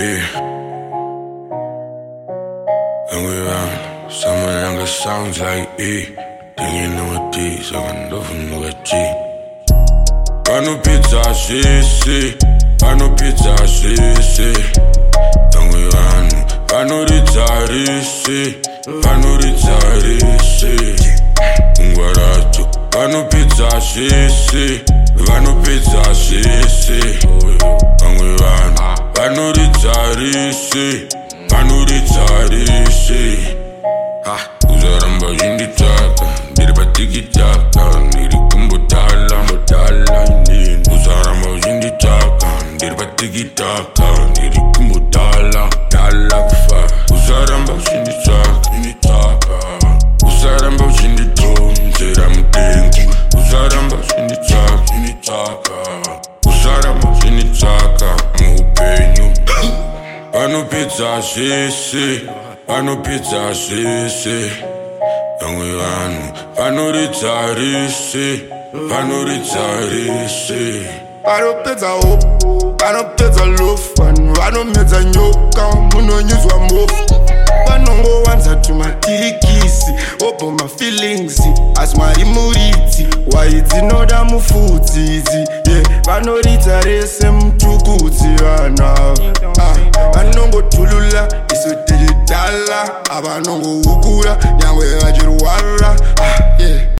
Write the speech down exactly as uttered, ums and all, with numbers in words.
yeah. And we run, someone younger sounds like E. Then you know what these, so I know from the G. Pano pizza, si, si. Pano pizza, si, si. And we run, pano rizzarisi. Pano rizzarisi. Un guarato, pano pizza, si, si. Pano pizza, si, si. And we run, pano rizzarisi. Pano rizzarisi. Ha, usaramba jindi chaka. Diri batiki chaka. Niri kumbo tala, mo tala ni. Usaramba jindi chaka. Diri batiki chaka. Niri kumbo tala, tala kufa. Usaramba jindi chaka, jindi chaka. Usaramba jindi to, nzera mutengu. Usaramba jindi chaka, jindi chaka. Usaramba jindi chaka, mupenyu. Pano pizza, si, si. Pano pizza, si, si. And we run, pano rizzarisi. Pano rizzarisi. Pano pizza up, pano pizza loaf. Pano meza nyoka, munonyuzwa mofu. Pano ngo wanza tumatirikisi. Opo my feelings, as my muriti. Waidzi noda mufutizi, yeah. Pano rizzarisi mtukutsi vana. Ah, vanongo tulula, iso digitala. Abanongo ukura, nyangwe vachirwara. Ah, yeah.